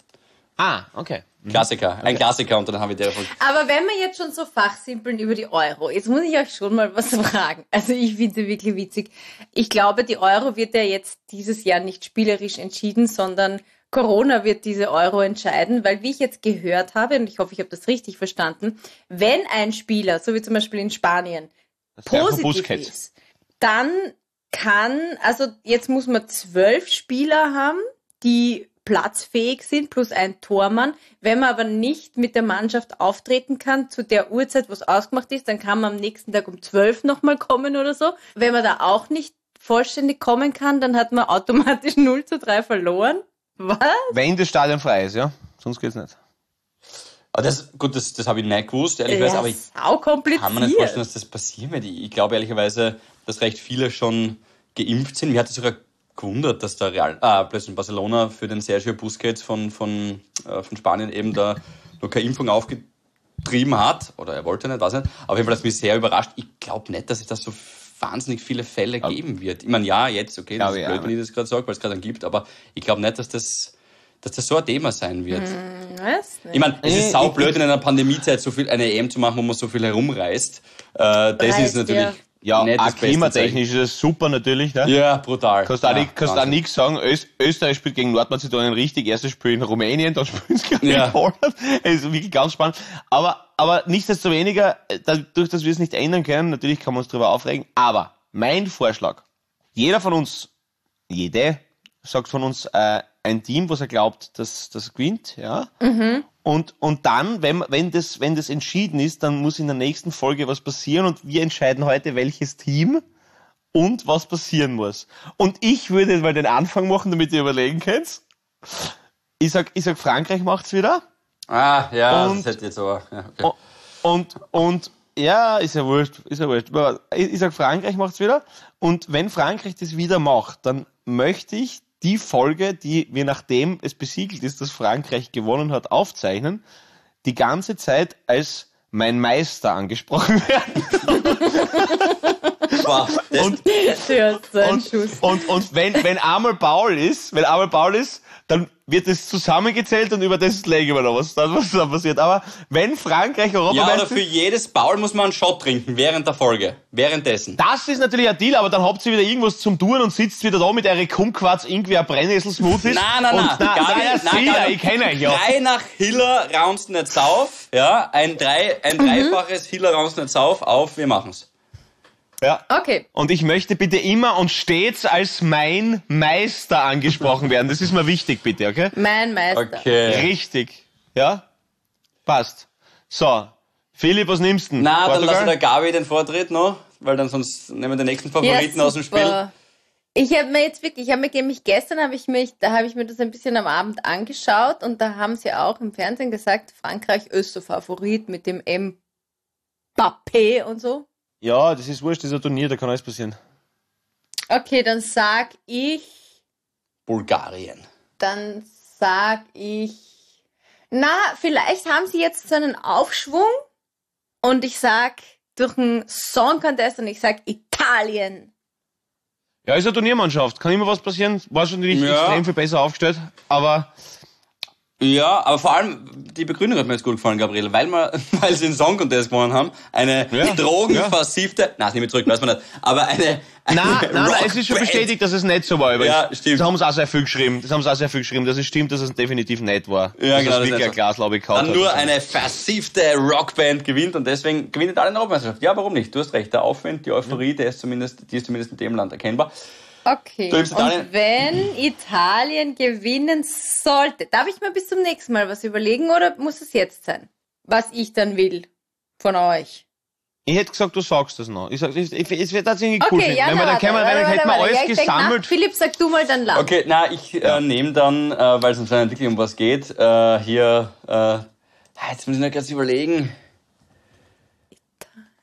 Ah, okay. Klassiker, ein Klassiker und dann haben wir der Folge. Aber wenn wir jetzt schon so fachsimpeln über die Euro, jetzt muss ich euch schon mal was fragen. Also ich finde sie wirklich witzig. Ich glaube, die Euro wird ja jetzt dieses Jahr nicht spielerisch entschieden, sondern Corona wird diese Euro entscheiden, weil wie ich jetzt gehört habe, und ich hoffe, ich habe das richtig verstanden, wenn ein Spieler, so wie zum Beispiel in Spanien, positiv ist, dann kann, also jetzt muss man zwölf Spieler haben, die platzfähig sind, plus ein Tormann. Wenn man aber nicht mit der Mannschaft auftreten kann, zu der Uhrzeit, wo es ausgemacht ist, dann kann man am nächsten Tag um zwölf nochmal kommen oder so. Wenn man da auch nicht vollständig kommen kann, dann hat man automatisch null zu drei verloren. Was? Wenn das Stadion frei ist, ja. Sonst geht's nicht. Aber das, gut, das, das habe ich nicht gewusst, ehrlicherweise, Ja, aber ich sau kompliziert. kann mir nicht vorstellen, dass das passieren wird. Ich, ich glaube ehrlicherweise, dass recht viele schon geimpft sind. Mir hat es sogar gewundert, dass der Real, ah, plötzlich Barcelona für den Sergio Busquets von, von, äh, von Spanien eben da noch keine Impfung aufgetrieben hat. Oder er wollte nicht, weiß nicht. Auf jeden Fall hat es mich sehr überrascht. Ich glaube nicht, dass es da so wahnsinnig viele Fälle Ja. geben wird. Ich meine, ja, jetzt, okay, das Glaube ist ich blöd, auch. wenn ich das gerade sage, weil es gerade einen gibt, aber ich glaube nicht, dass das, dass das so ein Thema sein wird. Was? Ich meine, es Nee, ist saublöd, ich- in einer Pandemiezeit so viel eine E M zu machen, wo man so viel herumreist. Äh, das Reißt, ist natürlich ja. Ja, nicht auch das beste klimatechnisch ist es super natürlich, ne? Zeichen. Ja, brutal. Kannst auch, ja, nicht, kannst auch Wahnsinn. nichts sagen, Öst, Österreich spielt gegen Nordmazedonien richtig, erstes Spiel in Rumänien, dann spielen sie gegen Ja. Holland. Es ist wirklich ganz spannend. Aber, aber nichtsdestoweniger, äh, dadurch, dass wir es nicht ändern können, natürlich kann man uns darüber aufregen, aber mein Vorschlag, jeder von uns, jede, sagt von uns äh, ein Team, was er glaubt, dass das gewinnt, ja. Mhm. Und, und dann, wenn, wenn, das, wenn das entschieden ist, dann muss in der nächsten Folge was passieren und wir entscheiden heute, welches Team und was passieren muss. Und ich würde mal den Anfang machen, damit ihr überlegen könnt. Ich sag, ich sag, Frankreich macht's wieder. Ah, ja, Und- das hätte jetzt aber. Ja, okay. Und, und, ja, ist ja wurscht, ist ja wurscht. Aber Ich, ich sag, Frankreich macht's wieder. Und wenn Frankreich das wieder macht, dann möchte ich die Folge, die wir nachdem es besiegelt ist, dass Frankreich gewonnen hat, aufzeichnen, die ganze Zeit als mein Meister angesprochen werden. Wow, das, Und, Ja, so ein und, Schuss. und, und wenn, wenn einmal Paul ist, wenn einmal Paul ist, dann wird es zusammengezählt und über das legen wir noch was, dann, was da passiert. Aber wenn Frankreich ja, oder Europameister für ist, jedes Baul muss man einen Shot trinken während der Folge. Währenddessen. das ist natürlich ein Deal, aber dann habt ihr wieder irgendwas zum Tun und sitzt wieder da mit eure Kumquats, irgendwie ein Brennnessel-Smoothie. Nein, nein, nein. Und, na, Gar na, nicht, ja, nein, sicher, gar nicht. ich kenne euch ja. Drei nach Hiller Raunsnet Sauf. Ja, ein, drei, ein dreifaches Hiller Raunsnet Sauf auf, wir machen's. Ja. Okay. Und ich möchte bitte immer und stets als mein Meister angesprochen werden. Das ist mir wichtig, bitte, okay? Mein Meister. Okay. Richtig. Ja? Passt. So. Philipp, was nimmst du? denn? Na, dann Portugal? lasse der Gabi den Vortritt noch, weil dann sonst nehmen wir den nächsten Favoriten aus dem Spiel. super. Ich habe mir jetzt wirklich, ich habe mir nämlich gestern habe ich mich, da habe ich mir das ein bisschen am Abend angeschaut und da haben sie auch im Fernsehen gesagt, Frankreich ist so Favorit mit dem Mbappé und so. Ja, das ist wurscht, das ist ein Turnier, da kann alles passieren. Okay, dann sag ich, Bulgarien. dann sag ich, na, vielleicht haben sie jetzt so einen Aufschwung und ich sag durch einen Song Contest und ich sag Italien. Ja, ist eine Turniermannschaft, kann immer was passieren, war schon nicht Ja. extrem viel besser aufgestellt, aber Ja, aber vor allem die Begründung hat mir jetzt gut gefallen, Gabriele, weil wir, weil sie den Song Contest gewonnen haben, eine Ja, drogenversiffte, nein, das nehme ich zurück, weiß man nicht, aber eine, eine Nein, nein, nein, es ist schon Rockband. bestätigt, dass es nicht so war. Übrigens. Ja, stimmt. Das haben sie auch sehr viel geschrieben. Das haben sie auch sehr viel geschrieben, dass es stimmt, dass es definitiv nicht war. Ja, dass genau, das es ist wirklich nicht ein so. Glas, glaube ich, gehaut Dann hat. nur eine versiffte Rockband gewinnt und deswegen gewinnt alle eine Europameisterschaft. Ja, warum nicht? Du hast recht, der Aufwind, die Euphorie, der ist zumindest, die ist zumindest in dem Land erkennbar. Okay, Du nimmst Italien? und wenn Italien gewinnen sollte, darf ich mir bis zum nächsten Mal was überlegen oder muss es jetzt sein? Was ich dann will von euch. Ich hätte gesagt, du sagst das noch. Ich sag, es es- es wird tatsächlich cool Okay, finden. ja, Wenn na, wir dann warte, können wir, warte, dann warte, hätten wir warte. alles Ja, ich denk nach. gesammelt. Philipp, sag du mal dann lang. Okay, na, ich äh, nehme dann, äh, weil es anscheinend wirklich um was geht, äh, hier, äh, jetzt muss ich noch kurz überlegen. Ich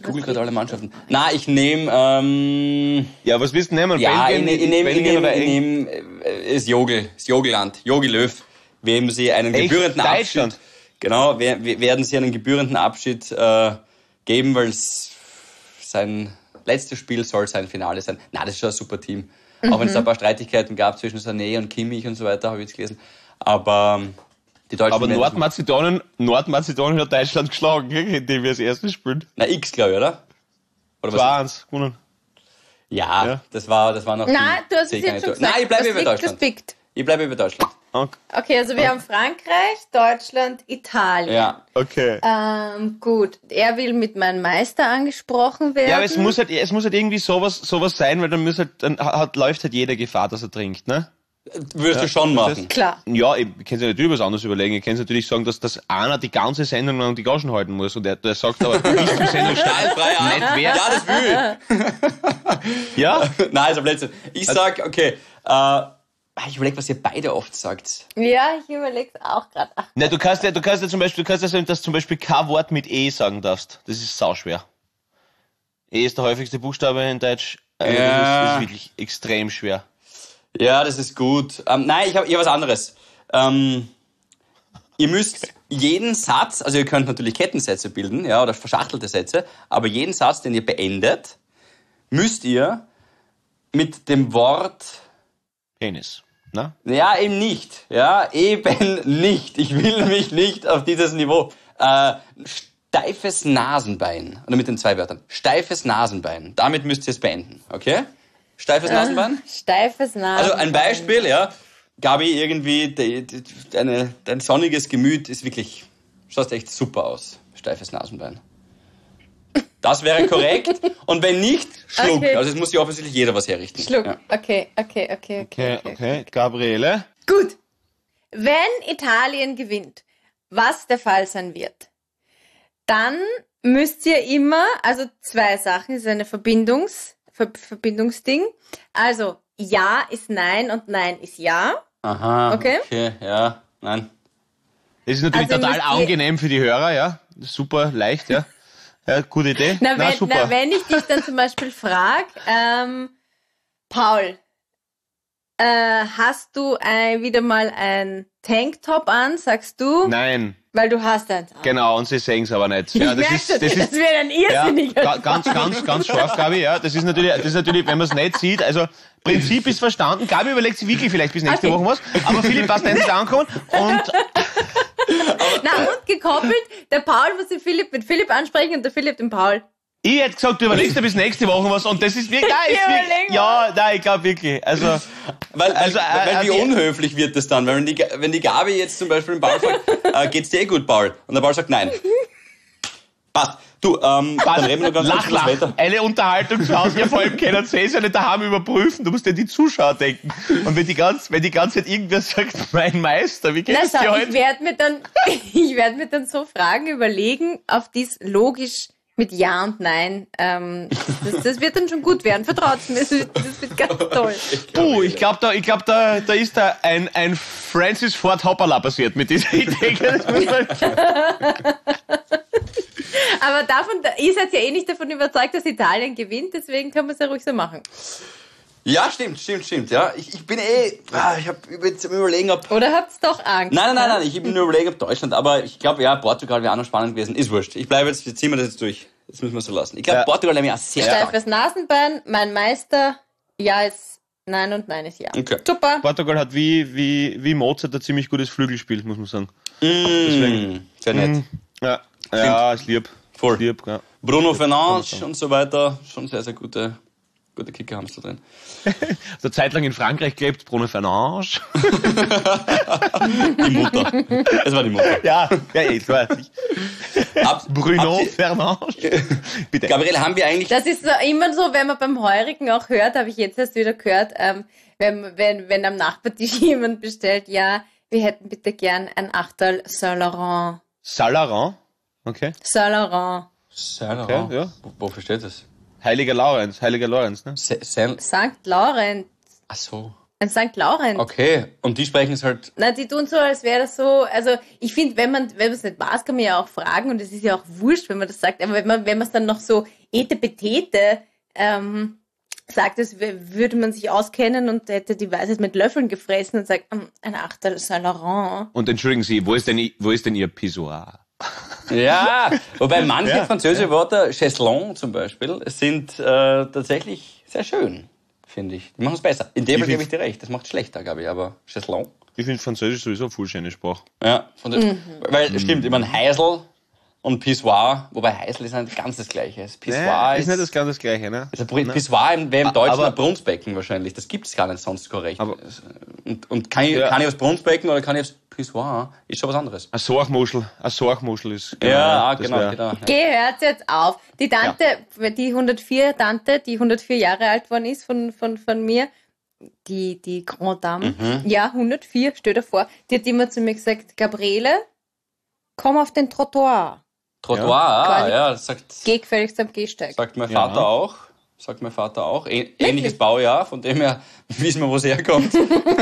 Ich google gerade alle Mannschaften. Na, ich nehme, ähm, Ja, was willst du nehmen? ja, ich, Belgien, ne- ich nehme, ich Belgien nehme, oder ich Eng- nehme, äh, das Jogel, das Jogelland, Jogi Löw, wem sie einen Echt? gebührenden Deutschland? Abschied, genau, wer- wer- werden sie einen gebührenden Abschied äh, geben, weil es sein letztes Spiel soll sein Finale sein. Na, das ist schon ein super Team. Auch wenn es da ein paar Streitigkeiten gab zwischen Sané und Kimmich und so weiter, habe ich jetzt gelesen. Aber ähm, die Deutschen... Aber werden das- Nordmazedonien, Nordmazedonien hat Deutschland geschlagen, gell, indem wir das erste spielen. Na, X, glaube ich, oder? Oder zwei eins gewonnen. Ja, Ja. das war, das war noch... Nein, die du hast es Seegang- jetzt schon gesagt. Nein, ich bleibe Das bei liegt Deutschland. gespickt. Ich bleibe bei Deutschland. Okay. Okay, also wir haben Frankreich, Deutschland, Italien. Ja. okay. Ähm, gut, er will mit meinem Meister angesprochen werden. Ja, aber es muss halt, es muss halt irgendwie sowas, sowas sein, weil dann muss halt, dann hat, läuft halt jeder Gefahr, dass er trinkt, ne? Würdest du schon machen. Klar. Ja, ich kann sich natürlich was anderes überlegen. Ich kann natürlich sagen, dass das einer die ganze Sendung lang die Gagen halten muss und der, der sagt aber, bis die Sendung startet, Frei, nicht wer. Ja, das will Ja? ich. Nein, also Blödsinn. Ich sag, okay, äh, ich überlege, was ihr beide oft sagt. Ja, ich überleg's auch gerade. Na, du kannst ja, du kannst ja zum Beispiel, du kannst ja sagen, dass du zum Beispiel kein Wort mit E sagen darfst. Das ist sauschwer. E ist der häufigste Buchstabe in Deutsch. Also Ja. Das, ist, das ist wirklich extrem schwer. Ja, das ist gut. Ähm, nein, ich habe ich hab was anderes. Ähm, ihr müsst jeden Satz, also ihr könnt natürlich Kettensätze bilden, ja, oder verschachtelte Sätze, aber jeden Satz, den ihr beendet, müsst ihr mit dem Wort, Penis. Na? ja, eben nicht, ja, eben nicht. Ich will mich nicht auf dieses Niveau. Äh, steifes Nasenbein, oder mit den zwei Wörtern. Steifes Nasenbein. Damit müsst ihr es beenden, okay? Steifes Nasenbein? Steifes Nasenbein. Also ein Beispiel, ja. Gabi, irgendwie, de, de, deine, dein sonniges Gemüt ist wirklich, schaust echt super aus. Steifes Nasenbein. Das wäre korrekt. Und wenn nicht, Schluck. Okay. Also es muss sich offensichtlich jeder was herrichten. Schluck. Ja. Okay, okay, okay, okay. Okay, okay. Gabriele? Gut. Wenn Italien gewinnt, was der Fall sein wird, dann müsst ihr immer, also zwei Sachen, das ist eine Verbindungs, Ver Verbindungsding. Also Ja ist Nein und Nein ist Ja. Aha. Okay. Okay, ja, nein. Das ist natürlich Also total müsst ihr- angenehm für die Hörer, ja. Super leicht, ja. Ja, gute Idee. Na, Na, wenn, super. na, wenn ich dich dann zum Beispiel frage, ähm, Paul, äh, hast du ein, wieder mal ein Tanktop an, sagst du? Nein, Weil du hast eins an. genau, und sie sehen es aber nicht. Ja, das Merkst ist, du, das das ist, wird ein ja, irrsinniger ga- ganz, ganz, ganz scharf, Gabi, ja. Das ist natürlich, das ist natürlich, wenn man es nicht sieht, also, Prinzip ist verstanden. Gabi überlegt sich wirklich vielleicht bis nächste Okay. Woche was, aber Philipp passt nicht ankommen und, Na, und gekoppelt, der Paul muss den Philipp mit Philipp ansprechen und der Philipp den Paul. ich hätte gesagt, du überlegst dir bis nächste Woche was und das ist wirklich, nein, ist Wir wirklich, überlegen ja, nein, ich glaube wirklich, also, Weil, Also, weil, äh, weil wie äh, unhöflich wird das dann? Weil wenn die, wenn die Gabi jetzt zum Beispiel dem Paul fragt, äh, geht's dir eh gut, Paul? Und der Paul sagt nein. Passt. Du, ähm, dann reden wir noch ganz lach, kurz über das lach. Wetter. Eine Unterhaltung zu Hause, ja, vor allem können sie es ja nicht daheim überprüfen, du musst ja die Zuschauer denken. Und wenn die ganz, wenn die ganze Zeit irgendwer sagt, mein Meister, wie geht Na, es dir schau, ich heute? werde mir dann, ich werde mir dann so Fragen überlegen, auf die es logisch mit Ja und Nein, ähm, das, das wird dann schon gut werden. Vertraut's mir, das wird, das wird ganz toll. Puh, ich glaube, da, ich glaub, da, da ist da ein, ein Francis Ford Hoppala passiert mit dieser Idee. Das muss man- Aber davon, ihr seid ja eh nicht davon überzeugt, dass Italien gewinnt, deswegen können wir es ja ruhig so machen. Ja, stimmt, stimmt, stimmt. Ja, ich, ich bin eh, ah, ich habe jetzt am Überlegen, ob. Oder habt's doch Angst? Nein, nein, nein, nein, ich bin nur überlegen, ob Deutschland, aber ich glaube, ja, Portugal wäre auch noch spannend gewesen. Ist wurscht. Ich bleibe jetzt, wir ziehen wir das jetzt durch. Das müssen wir so lassen. Ich glaube, Ja. Portugal wäre mir auch sehr stark. Steifes Nasenbein, mein Meister, Ja ist Nein und Nein ist Ja. Okay. Super. Portugal hat wie, wie, wie Mozart ein ziemlich gutes Flügelspiel, muss man sagen. Mm, sehr nett. Ja, ja, ist lieb. Voll. Ist lieb, ja. Bruno Fernandes und so weiter, schon sehr, sehr gute, gute Kicker haben sie da drin. So eine Zeit lang in Frankreich gelebt, Bruno Fernandes. Die Mutter. Es war die Mutter. Ja, ja, ich weiß nicht. Ab, Bruno habt ihr- Fernandes. Bitte. Gabriele, haben wir eigentlich... Das ist so, immer so, wenn man beim Heurigen auch hört, habe ich jetzt erst wieder gehört, ähm, wenn, wenn, wenn am Nachbartisch jemand bestellt, ja, wir hätten bitte gern ein Achtel Saint-Laurent. Salaran. Okay. Saint-Laurent. Saint-Laurent. Okay, ja. Wo- Wofür steht das? Heiliger Laurenz, Heiliger Laurenz, ne? Sa- Saint... Sankt Laurent. Ach so. Ein Sankt Laurent. Okay, und die sprechen es halt... Na, die tun so, als wäre das so, also ich finde, wenn man wenn man es nicht weiß, kann man ja auch fragen und es ist ja auch wurscht, wenn man das sagt, aber wenn man wenn man es dann noch so etepetete ähm, sagt, das würde man sich auskennen und hätte die Weisheit mit Löffeln gefressen und sagt, ein Achtel Saint Laurent. Und entschuldigen Sie, wo ist denn, wo ist denn Ihr Pissoir? Ja, wobei manche Ja, französische ja. Wörter, Chaiselong zum Beispiel, sind äh, tatsächlich sehr schön, finde ich. Die machen es besser. In dem Fall gebe ich dir recht, das macht schlechter, glaube ich, aber Chaiselong. Ich finde Französisch sowieso eine voll schöne Sprache. Ja, von der, Mhm. weil stimmt, ich meine Heisel und Pissoir, wobei Heisel ist nicht ganz das Gleiche. Das Pissoir Nein, ist, ist nicht das ganz das Gleiche, ne? also Pissoir im- wäre im Deutschen Aber- ein Brunstbecken wahrscheinlich. Das gibt es gar nicht sonst korrekt. Aber- und und kann, ich, Ja. kann ich aufs Brunstbecken oder kann ich aufs Pissoir? Ist schon was anderes. Eine Sorgmuschel, eine Sorgmuschel ist... Ja, ah, das genau, wär- genau. Ja. Geh, hört jetzt auf. Die Tante, die hundertvier Tante, die hundertvier Jahre alt worden ist von, von, von mir, die, die Grand Dame, Mhm. ja, hundertvier, stell dir vor, die hat immer zu mir gesagt, Gabriele, komm auf den Trottoir. Trottoir, ah, Quasi- ja, das sagt, Geh gefälligst am Gehsteig. sagt mein Ja. Vater auch. Sagt mein Vater auch. Ä ähnliches Baujahr, von dem her wissen wir, wo es herkommt.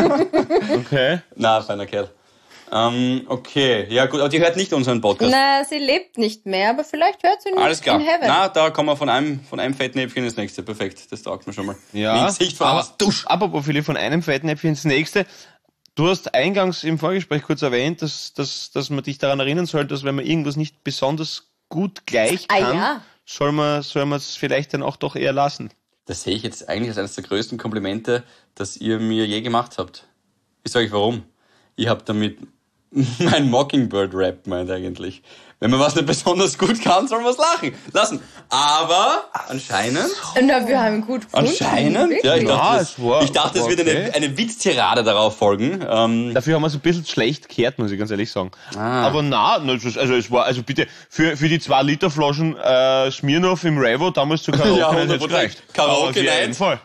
Okay. Na, feiner Kerl. Ähm, okay, ja gut, aber die hört nicht unseren Podcast. Na, sie lebt nicht mehr, aber vielleicht hört sie nicht Alles klar. in Heaven. Na, da kommen wir von einem, von einem Fettnäpfchen ins nächste. Perfekt, das taugt mir schon mal. Ja, Mein Gesicht voraus. aber apropos Philipp, von einem Fettnäpfchen ins nächste. Du hast eingangs im Vorgespräch kurz erwähnt, dass, dass, dass man dich daran erinnern soll, dass wenn man irgendwas nicht besonders gut gleich Ah, kann, ja. soll man soll man es vielleicht dann auch doch eher lassen. Das sehe ich jetzt eigentlich als eines der größten Komplimente, das ihr mir je gemacht habt. Ich sage euch warum. Ich habe damit mein Mockingbird-Rap meint eigentlich. Wenn man was nicht besonders gut kann, soll man es lachen lassen. Aber anscheinend, Na, wir haben gut gefunden. anscheinend, ja, ich Wirklich. dachte, Ja, es, es war- ich dachte, es war wird eine, okay. eine Witztirade darauf folgen. Ähm, Dafür haben wir es ein bisschen schlecht gehört, muss ich ganz ehrlich sagen. Ah. Aber na, na, es ist- also es war, also bitte, für, für die zwei Liter Flaschen äh, Smirnoff im Revo damals zu Karaoke Ja, nicht hundert hätte es Prozent. gereicht. Karaoke Aber auf jeden Night. Fall.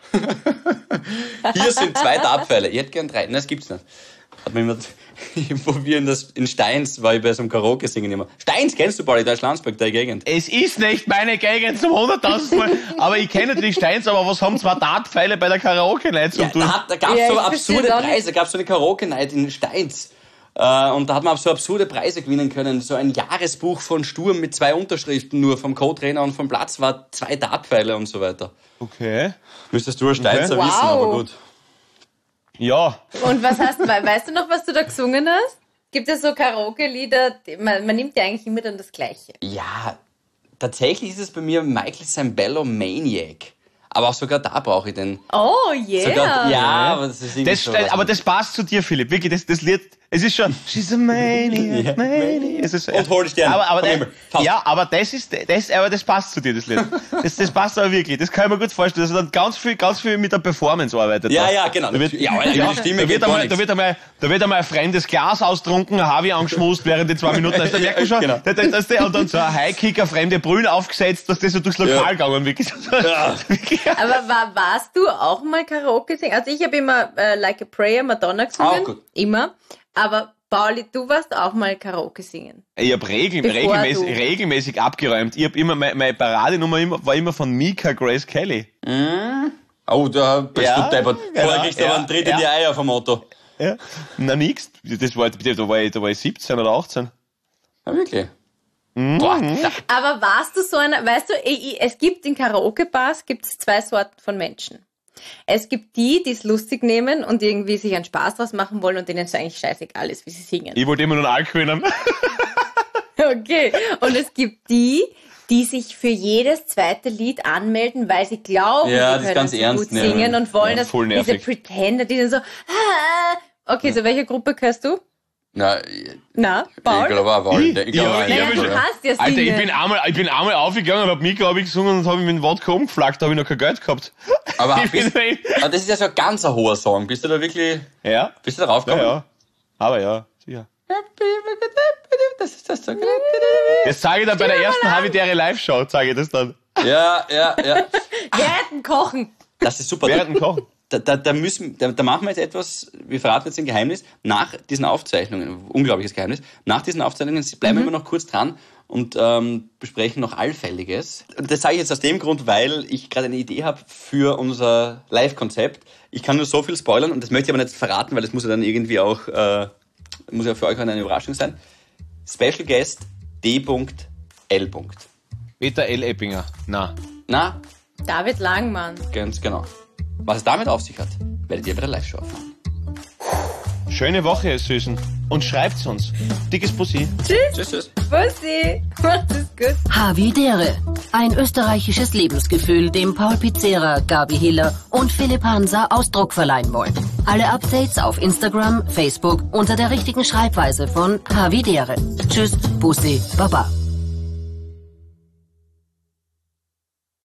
Hier sind zwei Dartpfeile. Ich hätte gern drei. Nein, das gibt's nicht. Hat mir jemand, wo wir in, das, in Steins, war ich bei so einem Karaoke singen immer. Steins kennst du, Pauli, da ist Landsberg, der Gegend. Es ist nicht meine Gegend zum hunderttausend Mal, aber ich kenne natürlich Steins, aber was haben zwei Dartpfeile bei der Karaoke-Night zu Ja, tun? da, hat, da gab's Ja, so ich absurde versteh's auch nicht. Preise, da gab's so eine Karaoke-Night in Steins. Äh, und da hat man so absurde Preise gewinnen können. So ein Jahresbuch von Sturm mit zwei Unterschriften nur vom Co-Trainer und vom Platz war zwei Dartpfeile und so weiter. Okay. Müsstest du als Steinzer Okay. wissen, Wow. aber gut. Ja, Und was hast du, we- weißt du noch, was du da gesungen hast? Gibt es so Karaoke-Lieder, die- man, man nimmt ja eigentlich immer dann das Gleiche. Ja, tatsächlich ist es bei mir Michael Sambello Maniac. Aber auch sogar da brauche ich den. Oh, yeah. Sogar, ja, aber das ist irgendwie das, so stellt- was- aber das passt zu dir, Philipp. Wirklich, das, das Lied, es ist schon, she's a maniac, Ja. maniac. Es ist, Und hol die Sterne aber, aber, vom das- Himmel. Passt. ja, aber das ist, das, aber das passt zu dir, das Lied. Das, das passt aber wirklich. Das kann ich mir gut vorstellen, dass er dann ganz viel, ganz viel mit der Performance arbeitet. Ja, da. ja, genau. Da wird, Ja, Alter, die Stimme da geht wird, gar einmal, nichts. da, wird einmal, da wird einmal ein fremdes Glas austrunken, ein Harvey angeschmust während die zwei Minuten. Also, da merkt man schon, Genau. da, da, das, und dann so ein Highkicker, fremde Brühen aufgesetzt, dass das so durchs Lokal Ja. gegangen wirklich. Ja. Aber war, warst du auch mal Karaoke singen? Also ich habe immer äh, Like a Prayer, Madonna gesungen. Auch gut. Immer. Aber Pauli, du warst auch mal Karaoke singen. Ich habe regel, Bevor regelmäßig, du- regelmäßig abgeräumt. Ich habe immer, meine, meine Paradenummer immer, war immer von Mika Grace Kelly. Oh, da bist Ja, du deppert. Vorher genau, kriegst du aber ja, einen Tritt in die ja. Eier vom Auto. Ja. Na nix. Das war, da war ich, da war ich siebzehn oder achtzehn. Ja, wirklich. Boah, da, Aber warst du so einer, weißt du, ich, ich, es gibt in Karaoke-Bars gibt es zwei Sorten von Menschen. Es gibt die, die es lustig nehmen und irgendwie sich einen Spaß draus machen wollen und denen es eigentlich scheißegal ist, wie sie singen. Ich wollte immer nur einen Alkohol nehmen. Okay. Und es gibt die, die sich für jedes zweite Lied anmelden, weil sie glauben, Ja, sie das ist können ganz so ernst gut nehmen. singen und wollen Ja, das, voll diese nervig. Pretender, die dann so, ah. Okay, so welche Gruppe gehörst du? na, ich Na, Paul? glaube auch, Paul. Ich Ja, glaube auch, ja, Naja, aber du schon- hast ja singen. Alter, ich bin einmal, ich bin einmal aufgegangen, hab Mika hab ich gesungen und habe mich mit dem Wodka umgeflaggt, da habe ich noch kein Geld gehabt. Aber, Ich bin, bist, aber das ist ja so ein ganz ein hoher Song. Bist du da wirklich, ja, bist du da raufgekommen? ja, ja. Aber ja, sicher. Das ist das so. Jetzt sage ich dann bei der ersten Habitäre Live-Show, sage ich das dann. Ja, ja, ja. Während Kochen. Das ist super. Während dem Kochen. Da, da, da, müssen, da, da machen wir jetzt etwas, wir verraten jetzt ein Geheimnis, nach diesen Aufzeichnungen, unglaubliches Geheimnis, nach diesen Aufzeichnungen bleiben wir immer noch kurz dran und ähm, besprechen noch Allfälliges. Und das sage ich jetzt aus dem Grund, weil ich gerade eine Idee habe für unser Live-Konzept. Ich kann nur so viel spoilern und das möchte ich aber nicht verraten, weil das muss ja dann irgendwie auch, äh, muss ja für euch eine Überraschung sein. Special Guest D L. Peter L. Eppinger. Na. Na, David Langmann. ganz genau. Was es damit auf sich hat, werdet ihr bei der Live-Show erfahren. Schöne Woche, ihr Süßen. Und schreibt's uns. Dickes Bussi. Tschüss. Tschüss, tschüss. Bussi. Macht es gut. Havidere. Ein österreichisches Lebensgefühl, dem Paul Pizzera, Gabi Hiller und Philipp Hansa Ausdruck verleihen wollen. Alle Updates auf Instagram, Facebook unter der richtigen Schreibweise von Havidere. Tschüss, Bussi, Baba.